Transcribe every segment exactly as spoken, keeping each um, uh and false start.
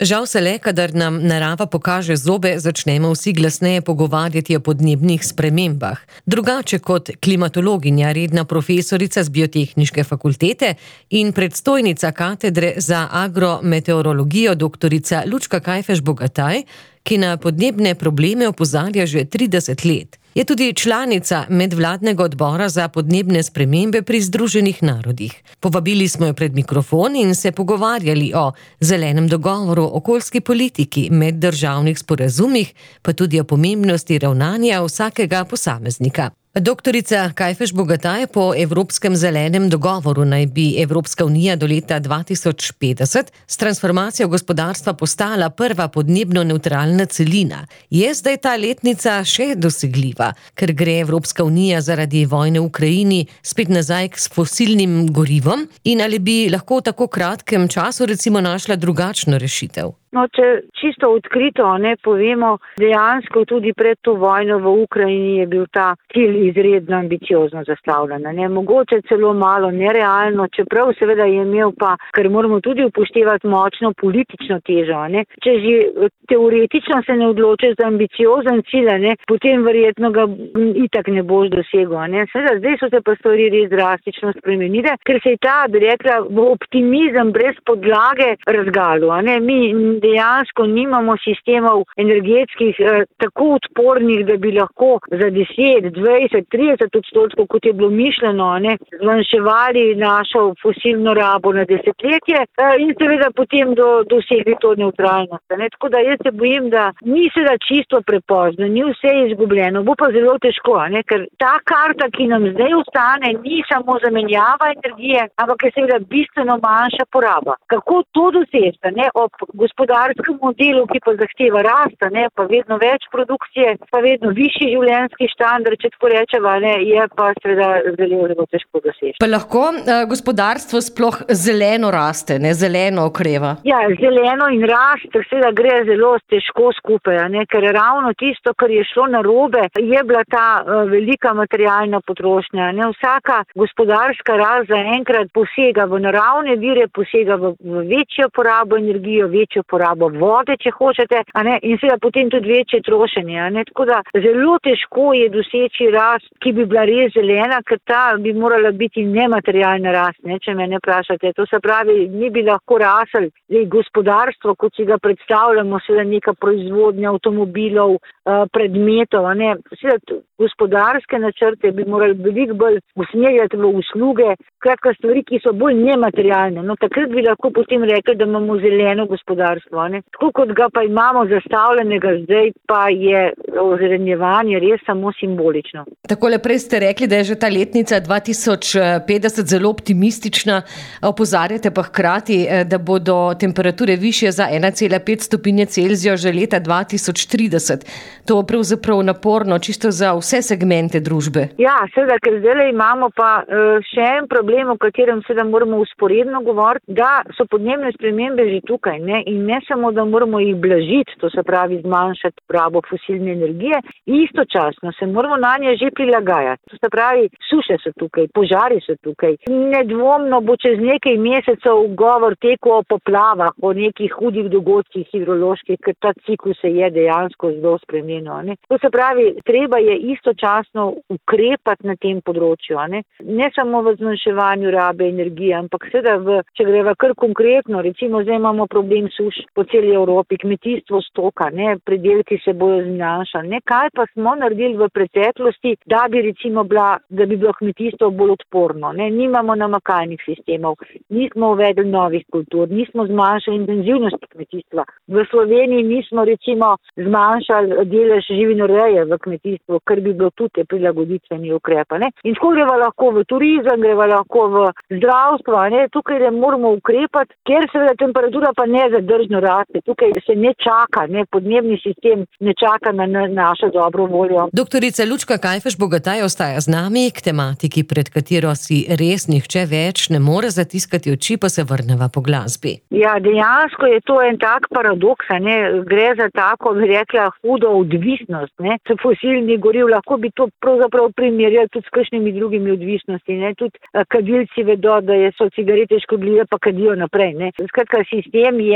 Žal se le, kadar nam narava pokaže zobe, začnemo vsi glasneje pogovarjati o podnebnih spremembah. Drugače kot klimatologinja, redna profesorica z Biotehniške fakultete in predstojnica katedre za agrometeorologijo doktorica Lučka Kajfež Bogataj, ki na podnebne probleme opozarja že trideset let. Je tudi članica medvladnega odbora za podnebne spremembe pri Združenih narodih. Povabili smo jo pred mikrofon in se pogovarjali o zelenem dogovoru, okoljski politiki, meddržavnih sporazumih, pa tudi o pomembnosti ravnanja vsakega posameznika. Doktorica Kajfež Bogataj, po Evropskem zelenem dogovoru naj bi Evropska unija do leta dva tisoč petdeset s transformacijo gospodarstva postala prva podnebno nevtralna celina. Je zdaj ta letnica še dosegljiva, ker gre Evropska unija zaradi vojne v Ukrajini spet nazaj k fosilnim gorivom? In ali bi lahko v tako kratkem času recimo našla drugačno rešitev? No, če čisto odkrito ne povemo, dejansko tudi pred to vojno v Ukrajini je bil ta cilj izredno ambiciozno zastavljen. Ne? Mogoče celo malo nerealno, čeprav seveda je imel pa, ker moramo tudi upoštevati močno politično težo. Ne? Če že teoretično se ne odločiš za ambiciozen cilj, ne? Potem verjetno ga itak ne boš dosegel. Ne? Seveda, zdaj so se pa stvari res drastično spremenile, ker se je ta, bi rekla, optimizem brez podlage razgalil. Ne? Mi dejansko nimamo sistemov energetskih eh, tako odpornih, da bi lahko za deset, dvajset, trideset odstotkov, kot je bilo mišljeno, ne, zmanjševali našo fosilno rabo na desetletje eh, in seveda potem do, dosegli to nevtralnost. Ne. Tako da jaz se bojim, da ni seveda čisto prepozno, ni vse izgubljeno, bo pa zelo težko, ne, ker ta karta, ki nam zdaj ostane, ni samo zamenjava energije, ampak je seveda bistveno manjša poraba. Kako to doseči, ne, ob gospodarstvu modelu, ki pa zahteva rasta, ne, pa vedno več produkcije, pa vedno višji življenjski standard, če tako rečeva, ne, je pa seveda zelo, zelo težko doseči. Pa lahko uh, gospodarstvo sploh zeleno raste, ne, zeleno okreva? Ja, zeleno in rast seveda gre zelo težko skupaj, ne, ker ravno tisto, kar je šlo narobe, je bila ta uh, velika materialna potrošnja. Ne, vsaka gospodarska rast zaenkrat posega v naravne vire, posega v, v večjo porabo energijo, večjo porabo vode, če hočete, a ne, in seveda potem tudi večje trošenje, a ne, tako da zelo težko je doseči rast, ki bi bila res zelena, ker ta bi morala biti nematerialna rast, ne, če me ne vprašate. To se pravi, ni bi lahko rasel gospodarstvo, kot si ga predstavljamo, seveda neka proizvodnja avtomobilov, predmetov, a ne, seveda gospodarske načrte bi morali veliko bolj usmerjati v usluge, kratka stvari, ki so bolj nematerialne. No, takrat bi lahko potem rekli, da imamo zeleno gospodarstvo. Ne? Tako kot ga pa imamo zastavljenega zdaj, pa je ozelenjevanje res samo simbolično. Takole prej ste rekli, da je že ta letnica dva tisoč petdeset zelo optimistična, opozarjate pa hkrati, da bodo temperature višje za ena cela pet stopinje Celzija že leta dva tisoč trideset. To je pravzaprav naporno čisto za vse segmente družbe. Ja, seveda, ker zdaj imamo pa uh, še en problem, o katerem seveda moramo usporedno govoriti, da so podnebne spremembe že tukaj, ne? In ne samo, da moramo jih blažiti, to se pravi zmanjšati rabo fosilne energije, istočasno se moramo na nje že prilagajati. To se pravi, suše so tukaj, požari so tukaj. Nedvomno bo čez nekaj mesecev govor tekel o poplavah, o nekih hudih dogodkih hidroloških, ker ta ciklus se je dejansko zelo spremenil. Ne? To se pravi, treba je istočasno ukrepati na tem področju. Ne, ne samo v zmanjševanju rabe energije, ampak seveda, v, če greva kar konkretno, recimo zdaj imamo problem suš po celi Evropi, kmetijstvo stoka, ne, pridelki se bojo zmanjšali. Ne, kaj pa smo naredili v preteklosti, da bi recimo bila, da bi bilo kmetijstvo bolj odporno. Ne, nimamo namakalnih sistemov, nismo uvedli novih kultur, nismo zmanjšali intenzivnosti kmetijstva. V Sloveniji nismo recimo zmanjšali delež živinoreje v kmetijstvu, kar bi bilo tudi prilagoditveni ukrepa. Ne? In tako greva lahko v turizem, greva lahko v zdravstvo, ne? Tukaj ne moramo ukrepati, ker seveda temperatura pa ne zadržno raste. Tukaj se ne čaka, ne? Podnebni sistem ne čaka na, na našo dobro voljo. Doktorica Lučka Kajfež Bogataj ostaja z nami, k tematiki, pred katero si res nihče več ne more zatiskati oči, pa se vrneva po glasbi. Ja, dejansko je to en tak paradoks, ne? Gre za tako, bi rekla, hudo odvisnost, ne? S fosilnih goriv, lahko bi to pravzaprav primerjali tudi s kakšnimi drugimi odvisnosti, ne? Tudi kadilci vedo, da so cigarete škodljive, pa kadijo naprej, ne? Skratka, sistem je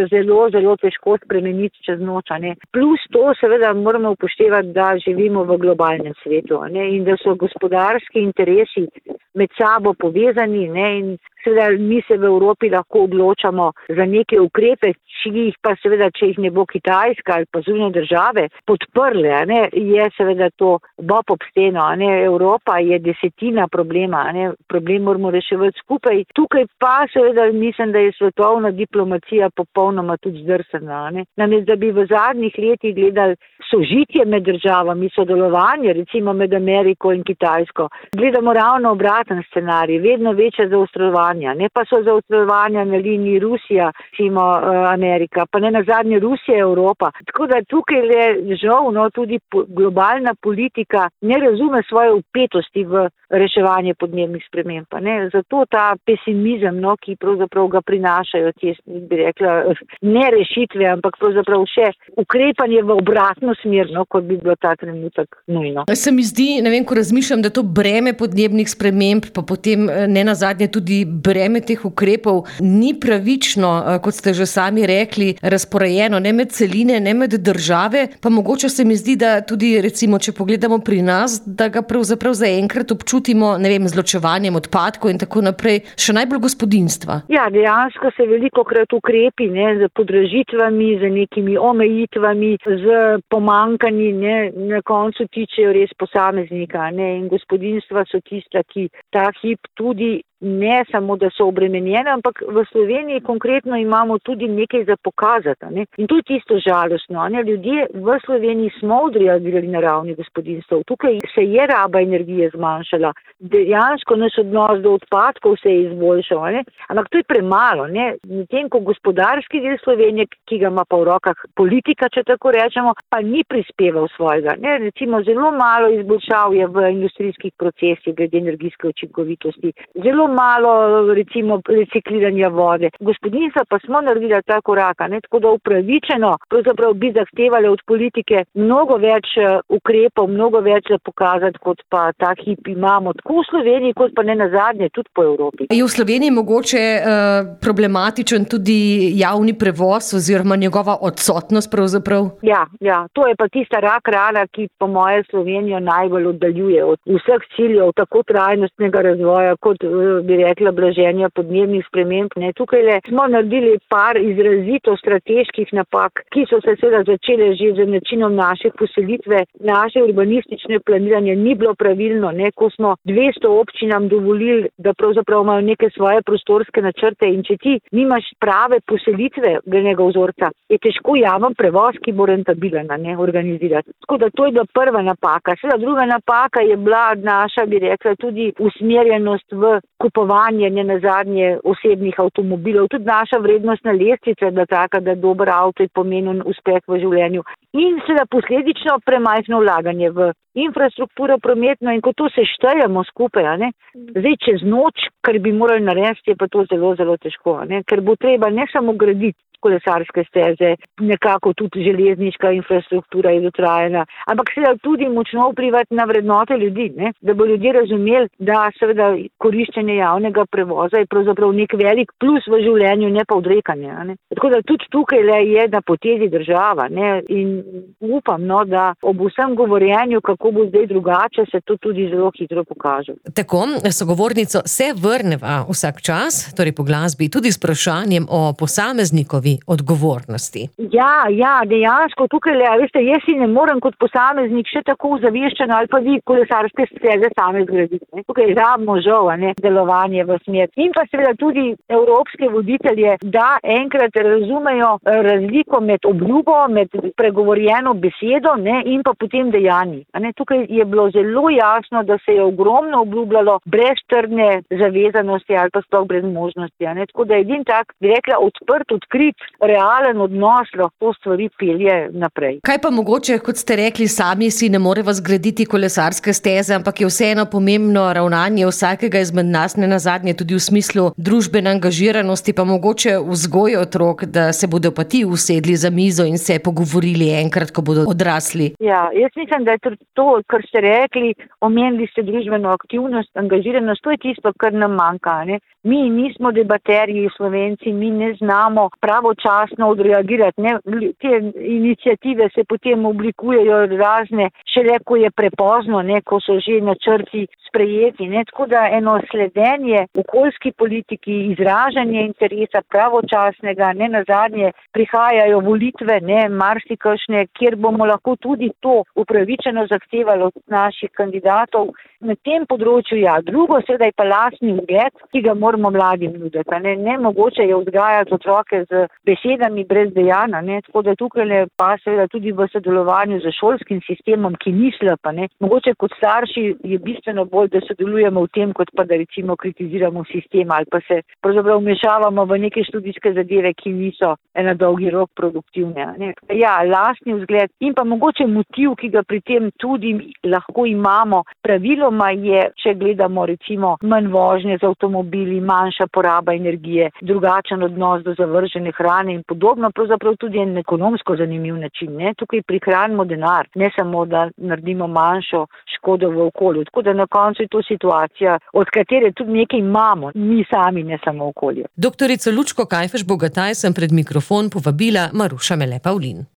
zelo, zelo težko spremeniti čez noč. Ne. Plus to seveda moramo upoštevati, da živimo v globalnem svetu, ne, in da so gospodarski interesi med sabo povezani, ne, in seveda mi se v Evropi lahko odločamo za neke ukrepe, če jih pa seveda, če jih ne bo Kitajska ali pa zunanje države podprle, ne, je seveda to bob ob steno. Ne. Evropa je desetina problema, ne. Problem moramo reševati skupaj. Tukaj pa seveda mislim, da je svetovna diplomacija popolnoma tudi zdrsana. Namreč, da bi v zadnjih letih gledali sožitje med državami, sodelovanje recimo med Ameriko in Kitajsko, gledamo ravno obraten scenarij, vedno večje zaostrovanja, ne pa so zaostrovanja na liniji Rusija, recimo Amerika, pa ne nazadnje Rusija, Evropa. Tako da tukaj je žal, no, tudi globalna politika ne razume svoje vpetosti v reševanje podnebnih sprememb. Ne. Zato ta pesimizem, no, ki pravzaprav ga prinašajo te, bi rekla, ne rešitve, ampak pravzaprav še ukrepanje v obratno smer, no, kot bi bilo ta trenutek nujno. Se mi zdi, ne vem, ko razmišljam, da to breme podnebnih sprememb, pa potem ne nazadnje tudi breme teh ukrepov ni pravično, kot ste že sami rekli, razporejeno ne med celine, ne med države, pa mogoče se mi zdi, da tudi recimo, če pogledamo pri nas, da ga pravzaprav zaenkrat občutimo, ne vem, z ločevanjem odpadkov in tako naprej, še najbolj gospodinjstva. Ja, dejansko se velikokrat ukrepi, ne, z podražitvami, z nekimi omejitvami, z pomankanji, ne, na koncu tičejo res posameznika, ne, in gospodinjstva so tista, ki ta hip tudi ne samo, da so obremenjene, ampak v Sloveniji konkretno imamo tudi nekaj za pokazati. Ne? In to je tisto žalostno. Ne? Ljudje v Sloveniji smo odreagirali na ravni gospodinjstv. Tukaj se je raba energije zmanjšala. Dejansko naš odnos do odpadkov se je izboljšal. Ne? Ampak to je premalo. Medtem ko gospodarski del Slovenije, ki ga ima pa v rokah politika, če tako rečemo, pa ni prispeval svojega. Ne? Recimo zelo malo izboljšav je v industrijskih procesih glede energijske učinkovitosti. Zelo malo recimo recikliranja vode. Gospodinjstva pa smo naredili ta korak, ne, tako da upravičeno pravzaprav bi zahtevali od politike mnogo več ukrepov, mnogo več za pokazati, kot pa ta hip imamo, tako v Sloveniji, kot pa ne nazadnje tudi po Evropi. Je v Sloveniji mogoče uh, problematičen tudi javni prevoz oziroma njegova odsotnost pravzaprav? Ja, ja, to je pa tista rak rana, ki po moje Slovenijo najbolj oddaljuje od vseh ciljev tako trajnostnega razvoja, kot bi rekla, blaženja podnebnih sprememb. Ne, tukaj le smo naredili par izrazito strateških napak, ki so se seveda začele že z načinom naše poselitve. Naše urbanistične planiranje ni bilo pravilno, ne, ko smo dvesto občinam dovolili, da pravzaprav imajo neke svoje prostorske načrte, in če ti nimaš prave poselitve glenega vzorca, je težko javen prevoz, ki bo rentabilen, ne, organizirati. Tako da to je bila prva napaka. Seveda druga napaka je bila naša, bi rekla, tudi usmerjenost v kupovanje ne nazadnje osebnih avtomobilov. Tudi naša vrednostna lestvica je bila taka, da dober avto je pomenil uspeh v življenju. In seveda posledično premajhno vlaganje v infrastrukturo prometno, in ko to seštejemo skupaj, ne, zdaj čez noč, kar bi morali narediti, je pa to zelo, zelo težko, ne, ker bo treba ne samo graditi kolesarske steze, nekako tudi železniška infrastruktura je dotrajena, ampak seveda tudi močno vplivati na vrednote ljudi, ne? Da bo ljudje razumeli, da seveda koriščenje javnega prevoza je pravzaprav nek velik plus v življenju, ne pa odrekanje. Ne? Tako da tudi tukaj le je na potezi država, ne? In upam, no, da ob vsem govorjenju, kako bo zdaj drugače, se to tudi zelo hitro pokaže. Tako, sogovornico se vrneva vsak čas, torej po glasbi, tudi s vprašanjem o posameznikovi odgovornosti. Ja, ja, dejansko tukaj le, veste, jaz si ne morem kot posameznik še tako ozaveščeno ali pa vi kolesarske steze same zgraditi. Ne? Tukaj rabimo žal, ne, delovanje v smer. In pa seveda tudi evropske voditelje, da enkrat razumejo razliko med obljubo, med pregovorjeno besedo, ne, in pa potem dejanji. Ne? Tukaj je bilo zelo jasno, da se je ogromno obljubljalo brez trdne zavezanosti ali pa sploh brez možnosti. Ne? Tako da je edin tak, bi rekla, odprt, odkrit, realen odnos lahko stvari pelje naprej. Kaj pa mogoče, kot ste rekli, sami si ne moreva zgraditi kolesarske steze, ampak je vseeno pomembno ravnanje vsakega izmed nas, ne nazadnje tudi v smislu družbene angažiranosti, pa mogoče vzgoje otrok, da se bodo pa ti usedli za mizo in se pogovorili enkrat, ko bodo odrasli? Ja, jaz mislim, da je to, kar ste rekli, omenili ste družbeno aktivnost, angažiranost, to je tisto, kar nam manjka. Ne? Mi nismo debaterji Slovenci, mi ne znamo pravočasno odreagirati. Ne? Te iniciative se potem oblikujejo razne, šele ko je prepozno, ne? Ko so že načrti sprejeti. Ne? Tako da eno sledenje okoljski politiki, izražanje interesa pravočasnega, ne nazadnje prihajajo volitve, ne marsikakšne, kjer bomo lahko tudi to upravičeno zahtevali od naših kandidatov. Na tem področju, ja, drugo seveda je pa lastni ugled, ki ga moramo mladim nuditi. Ne, ne mogoče je vzgajati otroke z besedami brez dejanja, ne, tako da tukaj pa seveda tudi v sodelovanju z šolskim sistemom, ki ni slab, ne. Mogoče kot starši je bistveno bolj, da sodelujemo v tem, kot pa da recimo kritiziramo sistem ali pa se pravzaprav vmešavamo v neke študijske zadeve, ki niso na dolgi rok produktivne. Ne. Ja, lastni vzgled in pa mogoče motiv, ki ga pri tem tudi lahko imamo. Praviloma je, če gledamo recimo manj vožnje z avtomobili, manjša poraba energije, drugačen odnos do zavržene hrane in podobno, pravzaprav tudi en ekonomsko zanimiv način. Ne? Tukaj prihranimo denar, ne samo, da naredimo manjšo škodo v okolju. Tako da na koncu je to situacija, od katere tudi nekaj imamo, mi sami, ne samo okolje. Doktorico Lučko Kajfež Bogataj sem pred mikrofon povabila Maruša Mele Pavlin.